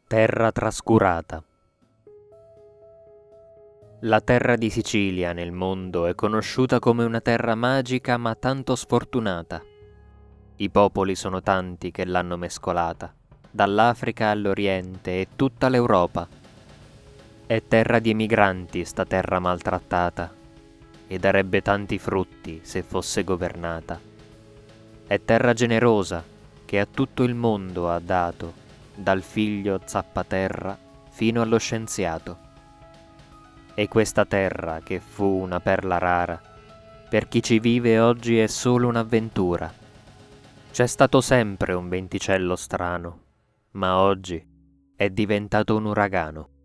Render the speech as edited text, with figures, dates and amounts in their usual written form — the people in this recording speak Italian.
Terra trascurata. La terra di Sicilia nel mondo è conosciuta come una terra magica ma tanto sfortunata. I popoli sono tanti che l'hanno mescolata, dall'Africa all'Oriente e tutta l'Europa. È terra di emigranti sta terra maltrattata, e darebbe tanti frutti se fosse governata. È terra generosa che a tutto il mondo ha dato, dal figlio zappaterra fino allo scienziato. E questa terra, che fu una perla rara, per chi ci vive oggi è solo un'avventura. C'è stato sempre un venticello strano, ma oggi è diventato un uragano.